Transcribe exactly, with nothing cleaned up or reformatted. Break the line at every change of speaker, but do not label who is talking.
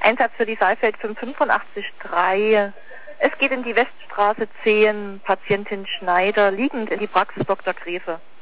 Einsatz für die Saalfeld fünf fünfundachtzig drei. Es geht in die Weststraße zehn, Patientin Schneider, liegend in die Praxis Doktor Grefe.